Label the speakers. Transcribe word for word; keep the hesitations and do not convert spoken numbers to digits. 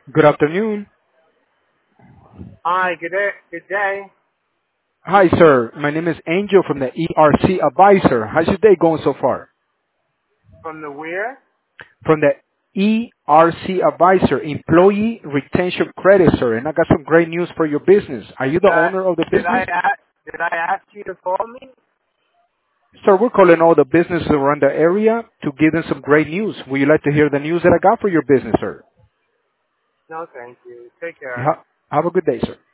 Speaker 1: Good afternoon.
Speaker 2: Hi, good day. Good day.
Speaker 1: Hi, sir. My name is Angel from the E R C Advisor. How's your day going so far?
Speaker 2: From the where?
Speaker 1: From the E R C Advisor, Employee Retention Credit, sir. And I got some great news for your business. Are you the
Speaker 2: Did I
Speaker 1: owner of the
Speaker 2: did I
Speaker 1: business?
Speaker 2: ask, did I ask you to call me?
Speaker 1: Sir, we're calling all the businesses around the area to give them some great news. Would you like to hear the news that I got for your business, sir?
Speaker 2: No, thank you. Take care.
Speaker 1: Ha- Have a good day, sir.